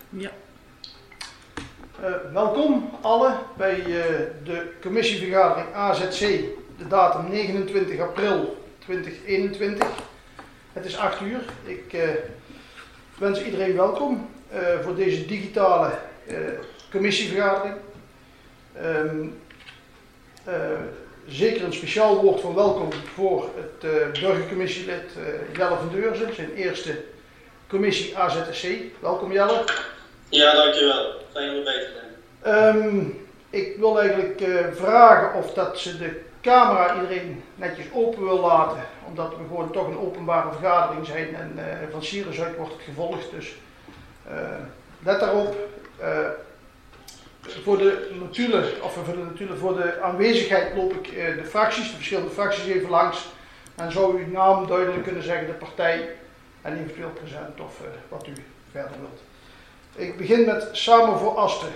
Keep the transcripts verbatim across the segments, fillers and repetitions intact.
Ja. Uh, welkom allen bij uh, de commissievergadering A Z C, de datum negenentwintig april tweeduizend eenentwintig. Het is acht uur. Ik uh, wens iedereen welkom uh, voor deze digitale uh, commissievergadering. Um, uh, zeker een speciaal woord van welkom voor het uh, burgercommissielid uh, Jelle van Deurzen, zijn eerste commissie A Z C. Welkom Jelle. Ja, dankjewel. Fijn om erbij te zijn. Um, ik wil eigenlijk uh, vragen of dat ze de camera iedereen netjes open wil laten, omdat we gewoon toch een openbare vergadering zijn en uh, van Sirius uit wordt het gevolgd. Dus uh, let daarop. Uh, voor de notulen, of voor de notulen, voor de aanwezigheid loop ik uh, de fracties, de verschillende fracties even langs en zou u uw naam duidelijk kunnen zeggen, de partij en eventueel present of uh, wat u verder wilt. Ik begin met Samen voor Asten.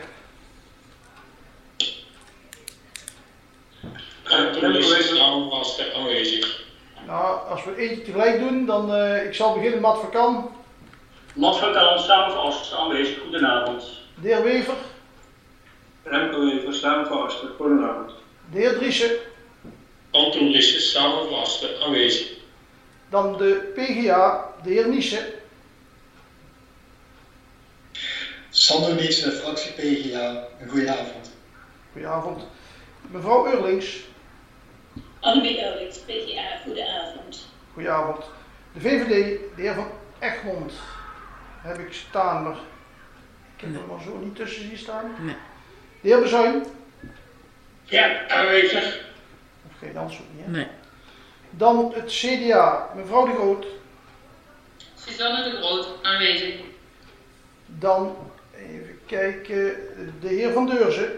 Samen voor Asten aanwezig. Nou, als we eentje tegelijk doen, dan uh, ik zal beginnen met Matt van Kan. Matt van Kan, Samen voor Asten aanwezig. Goedenavond. De heer Wever. Remco Wever, Samen voor Asten. Goedenavond. De heer Driessen. Anton Driessen, Samen voor Asten aanwezig. Dan de P G A, de heer Niesen. Sander Niesen, fractie P G A. Een goedenavond. Goedenavond. Mevrouw Eurlings. Annemiek Eurlings, P G A. Goedenavond. Goedenavond. De V V D, de heer Van Egmond. Heb ik staan, maar ik heb Nee. hem maar zo niet tussen zien staan. Nee. De heer Bezuin. Ja, aanwezig. Of geen antwoord niet, hè? Nee. Dan het C D A, mevrouw De Groot. Suzanne de Groot, aanwezig. Dan, even kijken, de heer Van Deurzen.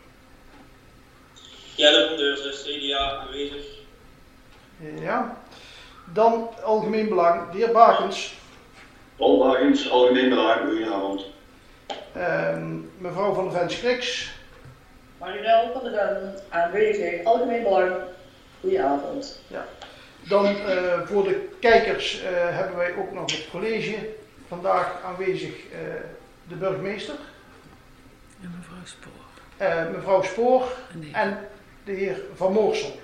Jelle van Deurzen, C D A aanwezig. Ja. Dan Algemeen Belang, de heer Bakens. Paul Bakens, Algemeen Belang, goedenavond. Um, mevrouw Van Vens-Kriks. Marinel van der Ven, aanwezig, Algemeen Belang. Goedenavond. Ja. Dan uh, voor de kijkers uh, hebben wij ook nog het college. Vandaag aanwezig uh, de burgemeester. En mevrouw Spoor. Uh, mevrouw Spoor En de heer. en de heer Van Moorsel.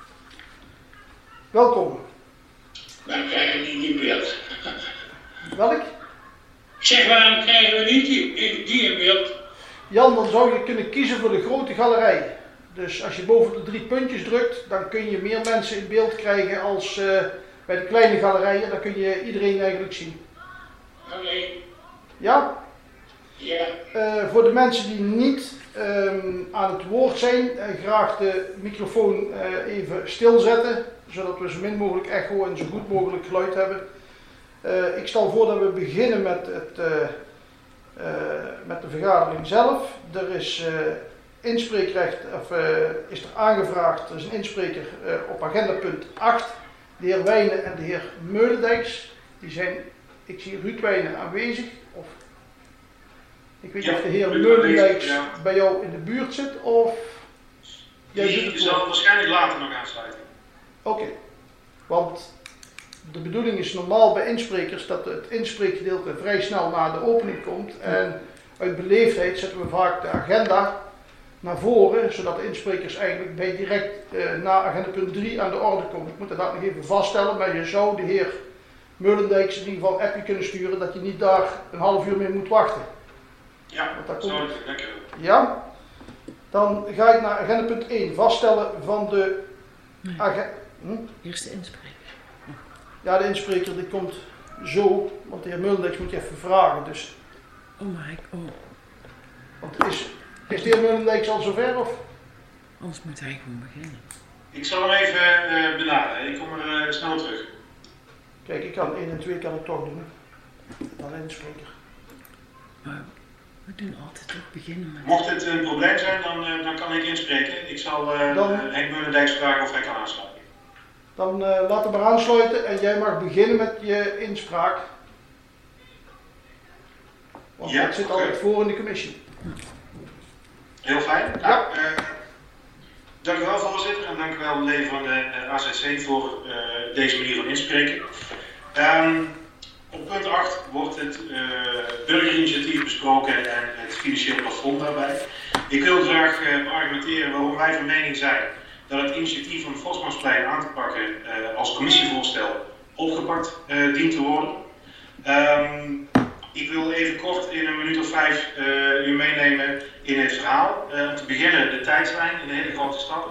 Welkom. Waarom krijgen we niet die beeld? Welk? Zeg, waarom krijgen we niet die, die in beeld? Jan, dan zou je kunnen kiezen voor de grote galerij. Dus als je boven de drie puntjes drukt, dan kun je meer mensen in beeld krijgen als uh, bij de kleine galerijen. Dan kun je iedereen eigenlijk zien. Oké. Okay. Ja? Ja. Uh, voor de mensen die niet um, aan het woord zijn, uh, graag de microfoon uh, even stilzetten, zodat we zo min mogelijk echo en zo goed mogelijk geluid hebben. Uh, ik stel voor dat we beginnen met, het, uh, uh, met de vergadering zelf. Er is uh, inspreekrecht, of uh, is er aangevraagd, er is een inspreker uh, op agenda punt acht, de heer Wijnen en de heer Meulendijks. Die zijn, ik zie Ruud Wijnen aanwezig. Of, ik weet niet ja, of de heer Ruud Meulendijks ja. bij jou in de buurt zit, of... Jij doet Die het zal voor. waarschijnlijk later nog aansluiten. Oké, okay. Want de bedoeling is normaal bij insprekers dat het inspreekgedeelte vrij snel na de opening komt. En uit beleefdheid zetten we vaak de agenda naar voren, zodat de insprekers eigenlijk bij direct uh, na agenda punt drie aan de orde komen. Ik moet dat nog even vaststellen, maar je zou de heer Meulendijks in ieder geval een appje kunnen sturen dat je niet daar een half uur mee moet wachten. Ja, dat zo, komt. dankjewel. Ja, dan ga ik naar agenda punt één, vaststellen van de Nee. agenda. Hm? Eerste inspreker. Ja, de inspreker die komt zo, want de heer Meulendijks moet je even vragen. Dus. Oh, maar ik... Oh. Want is, is de heer Meulendijks al zover of? Anders moet hij gewoon beginnen. Ik zal hem even uh, benaderen. Ik kom er uh, snel terug. Kijk, ik kan één en twee kan ik toch doen. Dan de inspreker. Maar we doen altijd ook beginnen met... Mocht het een probleem zijn, dan, uh, dan kan ik inspreken. Ik zal uh, Dan- uh, Henk Meulendijks vragen of hij kan aansluiten. Dan uh, laat hem maar aansluiten en jij mag beginnen met je inspraak. Want Ja, dat zit oké. altijd voor in de commissie. Heel fijn. Ja. Nou, uh, dank u wel, voorzitter. En dank u wel, leden van de uh, A Z C, voor uh, deze manier van inspreken. Um, op punt acht wordt het uh, burgerinitiatief besproken en het financieel plafond daarbij. Ik wil graag uh, argumenteren waarom wij van mening zijn dat het initiatief om het Vosmansplein aan te pakken uh, als commissievoorstel opgepakt uh, dient te worden. Um, ik wil even kort in een minuut of vijf uh, u meenemen in het verhaal. Uh, om te beginnen de tijdslijn in de hele grote stappen.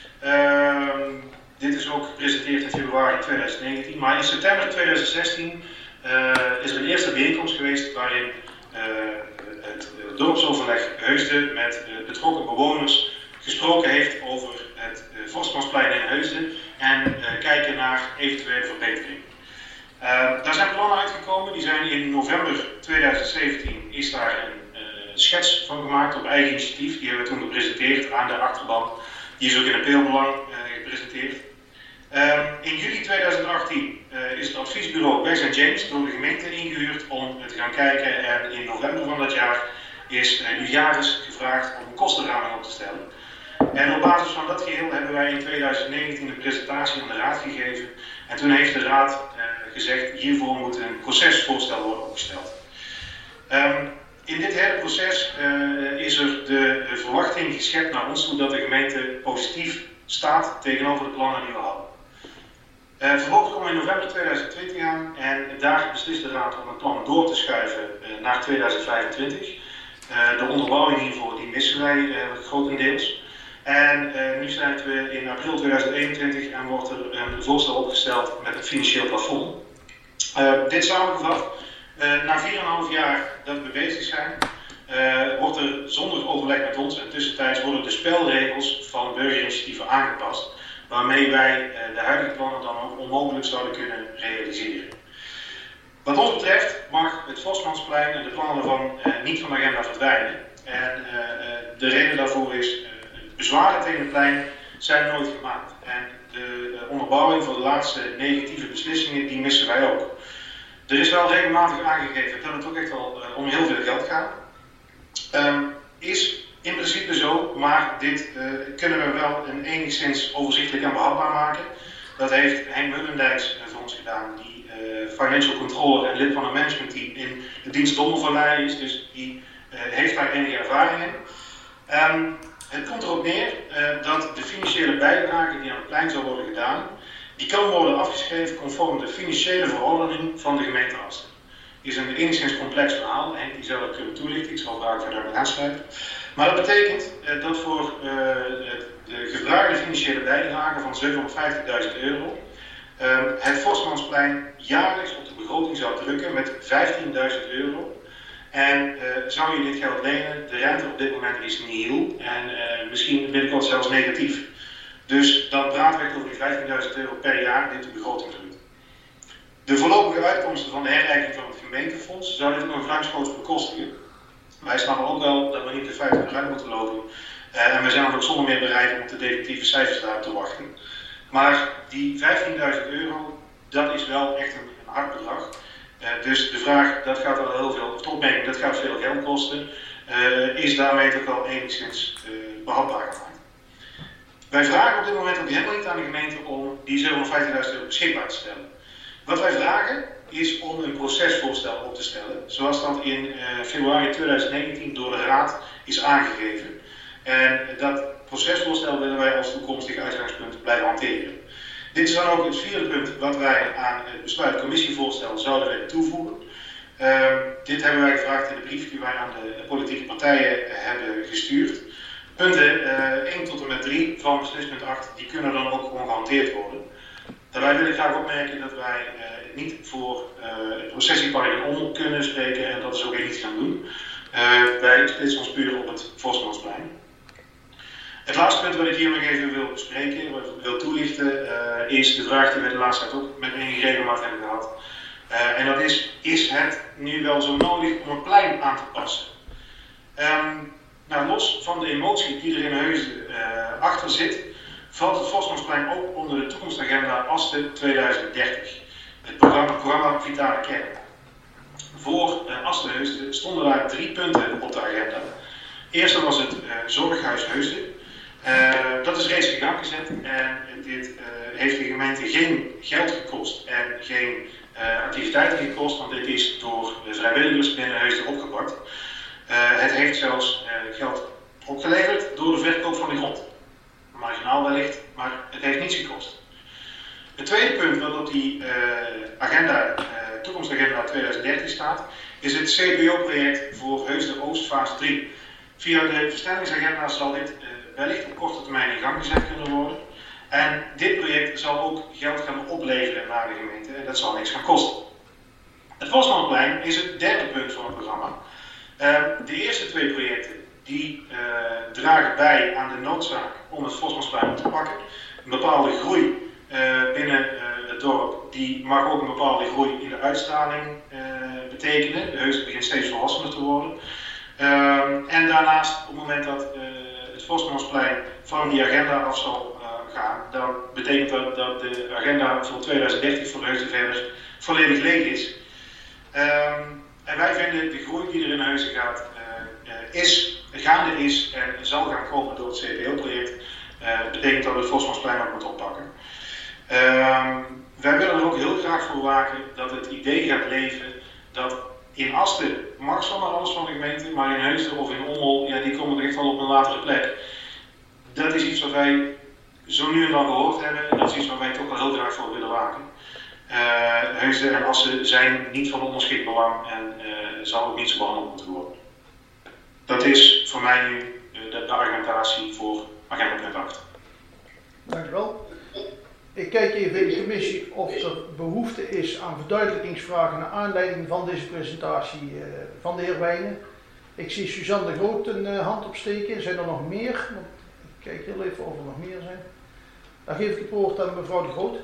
Uh, dit is ook gepresenteerd in februari tweeduizend negentien, maar in september tweeduizend zestien uh, is er een eerste bijeenkomst geweest waarin uh, het uh, dorpsoverleg Heusden met uh, betrokken bewoners gesproken heeft over het uh, Vosmansplein in Heusden en uh, kijken naar eventuele verbeteringen. Uh, daar zijn plannen uitgekomen, die zijn in november tweeduizend zeventien is daar een uh, schets van gemaakt op eigen initiatief. Die hebben we toen gepresenteerd aan de achterban. Die is ook in appeelbelang uh, gepresenteerd. Uh, in juli tweeduizend achttien uh, is het adviesbureau Wes en James door de gemeente ingehuurd om te gaan kijken. En in november van dat jaar is uh, Ujaris gevraagd om een kostenraming op te stellen. En op basis van dat geheel hebben wij in tweeduizend negentien een presentatie aan de raad gegeven. En toen heeft de raad uh, gezegd, hiervoor moet een procesvoorstel worden opgesteld. Um, in dit hele proces uh, is er de, de verwachting geschept naar ons toe dat de gemeente positief staat tegenover de plannen die we hadden. Uh, vervolgens komen we in november tweeduizend twintig aan en daar beslist de raad om het plan door te schuiven uh, naar tweeduizend vijfentwintig. Uh, de onderbouwing hiervoor die missen wij uh, grotendeels. En uh, nu zijn we in april tweeduizend eenentwintig en wordt er een voorstel opgesteld met een financieel plafond. Uh, dit samengevat, uh, na vier komma vijf jaar dat we bezig zijn, uh, wordt er zonder overleg met ons en tussentijds worden de spelregels van burgerinitiatieven aangepast, waarmee wij uh, de huidige plannen dan ook onmogelijk zouden kunnen realiseren. Wat ons betreft mag het Vosmansplein en de plannen ervan uh, niet van de agenda verdwijnen. En uh, uh, de reden daarvoor is, uh, bezwaren tegen het plein zijn nooit gemaakt. En de uh, onderbouwing voor de laatste negatieve beslissingen, die missen wij ook. Er is wel regelmatig aangegeven dat het ook echt wel uh, om heel veel geld gaat. Um, is in principe zo, maar dit uh, kunnen we wel een enigszins overzichtelijk en behapbaar maken. Dat heeft Henk Mullendijks uh, voor ons gedaan, die uh, financial controller en lid van het managementteam in de dienst Dondervallei is, dus die uh, heeft daar enige ervaring in. Um, het komt erop neer uh, dat de financiële bijdrage die aan het plein zal worden gedaan, die kan worden afgeschreven conform de financiële verordening van de gemeente Asten. Het is een enigszins complex verhaal, Henk die zou dat kunnen toelichten, ik zal daar verder met aansluiten. Maar dat betekent uh, dat voor uh, de gevraagde financiële bijdrage van zevenhonderdvijftigduizend euro uh, het Vosmansplein jaarlijks op de begroting zou drukken met vijftienduizend euro. En uh, zou je dit geld lenen, de rente op dit moment is nihil en uh, misschien binnenkort zelfs negatief. Dus dan praten we over die vijftienduizend euro per jaar die de begroting drukt. De voorlopige uitkomsten van de herrijking van het gemeentefonds zouden dit nog ruimschoots bekostigen. Wij snappen ook wel dat we niet de feiten eruit moeten lopen. Uh, en we zijn ook zonder meer bereid om op de definitieve cijfers daar te wachten. Maar die vijftienduizend euro, dat is wel echt een, een hard bedrag. Uh, dus de vraag, dat gaat wel heel veel, of de opmerking, dat gaat veel geld kosten, uh, is daarmee toch wel enigszins uh, behapbaar gemaakt. Wij vragen op dit moment ook helemaal niet aan de gemeente om die zevenhonderdvijftigduizend euro beschikbaar te stellen. Wat wij vragen is om een procesvoorstel op te stellen, zoals dat in uh, februari tweeduizend negentien door de Raad is aangegeven. En dat procesvoorstel willen wij als toekomstig uitgangspunt blijven hanteren. Dit is dan ook het vierde punt wat wij aan het besluit commissievoorstel zouden willen toevoegen. Uh, dit hebben wij gevraagd in de brief die wij aan de politieke partijen hebben gestuurd. Punten uh, één tot en met drie van beslispunt acht, die kunnen dan ook gewoon gehanteerd worden. Daarbij wil ik graag opmerken dat wij uh, niet voor uh, het processiepark in om kunnen spreken en dat is ook echt niet gaan doen. Uh, wij splitsen ons puur op het Vosmansplein. Het laatste punt wat ik hier nog even wil bespreken, wat ik wil toelichten, uh, is de vraag die we de laatste tijd ook met enige regelmaat hebben gehad. Uh, en dat is, is het nu wel zo nodig om een plein aan te passen? Um, nou, los van de emotie die er in Heusden uh, achter zit, valt het Vosmansplein ook onder de toekomstagenda Asten tweeduizend dertig. Het programma, programma Vitale Kern. Voor uh, Asten Heusden stonden daar drie punten op de agenda. Eerst was het uh, Zorghuis Heusden. Uh, dat is reeds in gang gezet en dit uh, heeft de gemeente geen geld gekost en geen uh, activiteiten gekost, want dit is door de vrijwilligers binnen Heusden opgepakt. Uh, het heeft zelfs uh, geld opgeleverd door de verkoop van de grond. Marginaal wellicht, maar het heeft niets gekost. Het tweede punt wat op die uh, agenda, uh, toekomstagenda twintig dertien staat, is het C B O-project voor Heusden Oost fase drie. Via de verstellingsagenda zal dit uh, wellicht op korte termijn in gang gezet kunnen worden. En dit project zal ook geld gaan opleveren naar de gemeente en dat zal niks gaan kosten. Het Vosmansplein is het derde punt van het programma. Uh, de eerste twee projecten die uh, dragen bij aan de noodzaak om het Vosmansplein op te pakken. Een bepaalde groei uh, binnen uh, het dorp, die mag ook een bepaalde groei in de uitstraling uh, betekenen. De Heusden begint steeds volwassener te worden. Uh, en daarnaast, op het moment dat uh, het Vosmansplein van die agenda af zal uh, gaan, dan betekent dat dat de agenda voor twintig dertien voor Heusden verder volledig leeg is. Uh, en wij vinden de groei die er in Heusden gaat, uh, uh, is, gaande is en zal gaan komen door het C B O-project. Uh, dat betekent dat we het Vosmansplein ook moeten oppakken. Uh, wij willen er ook heel graag voor waken dat het idee gaat leven dat in Asten mag zomaar alles van de gemeente, maar in Heusden of in Ommel, ja, die komen er echt wel op een latere plek. Dat is iets wat wij zo nu en dan gehoord hebben en dat is iets waar wij toch wel heel graag voor willen waken. Uh, Heusden en Assen zijn niet van onderschikt belang en uh, zal ook niet zo behandeld moeten worden. Dat is voor mij nu uh, de, de argumentatie voor agenda punt acht. Dank u wel. Ik kijk even in de commissie of er behoefte is aan verduidelijkingsvragen naar aanleiding van deze presentatie uh, van de heer Wijnen. Ik zie Suzanne de Groot een uh, hand opsteken. Zijn er nog meer? Want ik kijk heel even of er nog meer zijn. Dan geef ik het woord aan mevrouw de Groot.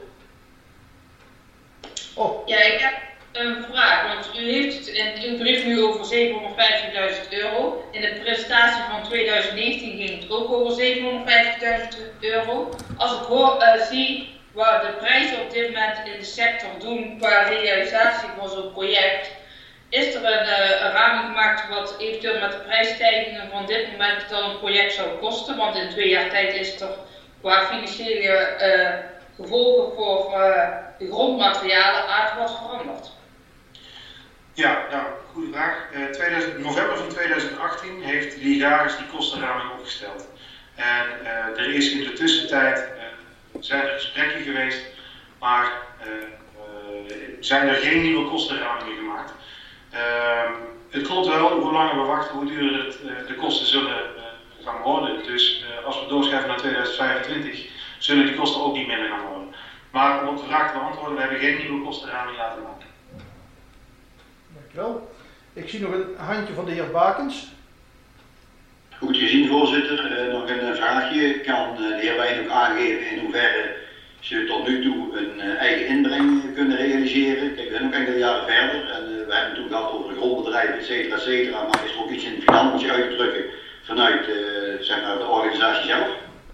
Oh. Ja, ik heb een vraag, want u heeft het in uw bericht nu over zevenhonderdvijftigduizend euro. In de presentatie van twintig negentien ging het ook over zevenhonderdvijftigduizend euro. Als ik hoor, uh, zie waar de prijzen op dit moment in de sector doen qua realisatie van zo'n project, is er een, uh, een raming gemaakt wat eventueel met de prijsstijgingen van dit moment dan een project zou kosten? Want in twee jaar tijd is er qua financiële uh, gevolgen voor uh, de grondmaterialen aardig wat veranderd. Ja, nou, goede vraag. Uh, twintig, november van twintig achttien heeft Ligaris die kostenraming opgesteld. En uh, er is in de tussentijd, uh, zijn er gesprekken geweest, maar uh, uh, zijn er geen nieuwe kostenramingen gemaakt. Uh, het klopt wel, hoe langer we wachten, hoe duurder het, uh, de kosten zullen uh, gaan worden. Dus uh, als we doorschuiven naar twintig vijfentwintig, zullen die kosten ook niet minder gaan worden. Maar om op de vraag te beantwoorden, we hebben geen nieuwe kostenraming laten maken. Dankjewel. Ik zie nog een handje van de heer Bakens. Goed gezien, voorzitter. Uh, nog een vraagje. Kan uh, de heer Wijn ook aangeven in hoeverre ze tot nu toe een uh, eigen inbreng kunnen realiseren? Kijk, we zijn ook enkele jaren verder en uh, we hebben het toen gehad over de grondbedrijven, et cetera, et cetera. Maar is er ook iets in financiën uit te drukken vanuit uh, zeg maar de organisatie zelf?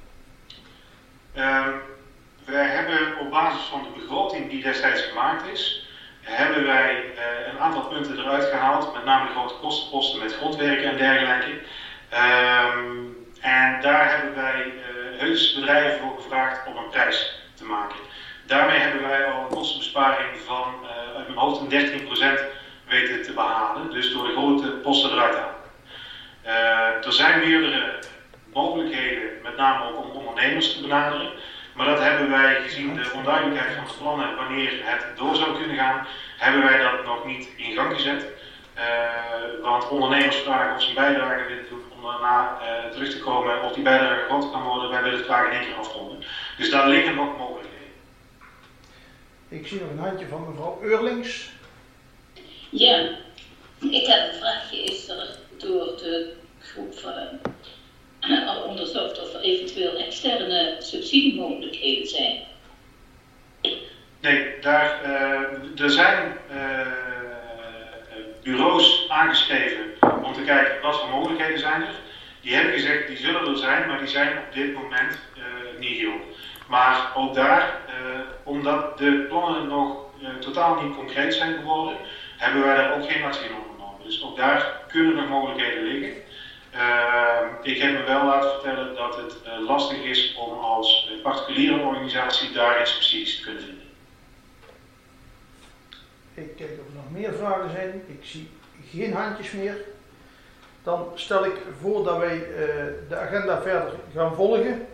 Uh, wij hebben op basis van de begroting die destijds gemaakt is, hebben wij uh, een aantal punten eruit gehaald, met name grote kostenposten met grondwerken en dergelijke. Um, en daar hebben wij uh, heus bedrijven voor gevraagd om een prijs te maken. Daarmee hebben wij al een kostenbesparing van uh, uit mijn hoofd een dertien procent weten te behalen, dus door de grote posten eruit te halen. Uh, er zijn meerdere mogelijkheden, met name ook om ondernemers te benaderen. Maar dat hebben wij, gezien de onduidelijkheid van de plannen wanneer het door zou kunnen gaan, hebben wij dat nog niet in gang gezet. Uh, want ondernemers vragen of ze een bijdrage willen doen om daarna uh, terug te komen of die bijdrage groter kan worden. Wij willen het graag in één keer afronden. Dus daar liggen nog mogelijkheden. Ik zie nog een handje van mevrouw Eurlings. Ja, ik heb een vraagje. Is er door de groep uh, al onderzocht of er eventueel externe subsidiemogelijkheden zijn? Nee, daar, uh, er zijn uh, bureaus aangeschreven om te kijken wat voor mogelijkheden zijn er. Die hebben gezegd, die zullen er zijn, maar die zijn op dit moment uh, niet heel. Maar ook daar, uh, omdat de plannen nog uh, totaal niet concreet zijn geworden, hebben wij daar ook geen actie in ondernomen. Dus ook daar kunnen nog mogelijkheden liggen. Uh, ik heb me wel laten vertellen dat het uh, lastig is om als particuliere organisatie daarin subsidies te kunnen vinden. Ik kijk of er nog meer vragen zijn. Ik zie geen handjes meer. Dan stel ik voor dat wij uh, de agenda verder gaan volgen.